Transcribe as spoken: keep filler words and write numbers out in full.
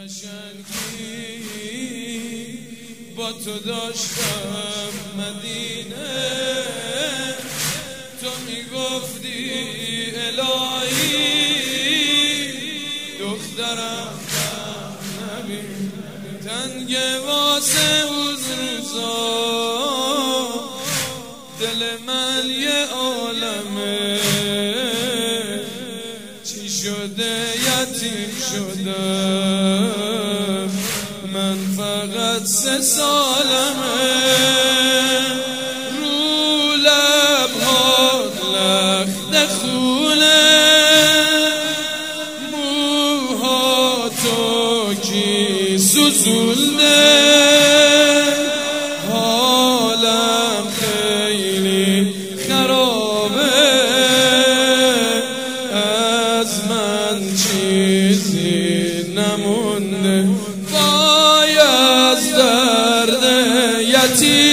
قشنگی با تو داشتم مدینه، تو میگفتی الهی دخترم نبین، تنگ واسه اون روزا دل من یه عالمه، چی شده یتیم شدم من فقط سه سالمه، رو لبهات لخت خونه، موهاتو کی سوزونده، حالم خیلی خرابه، از من چیزی نمونده، وای از درد یتیم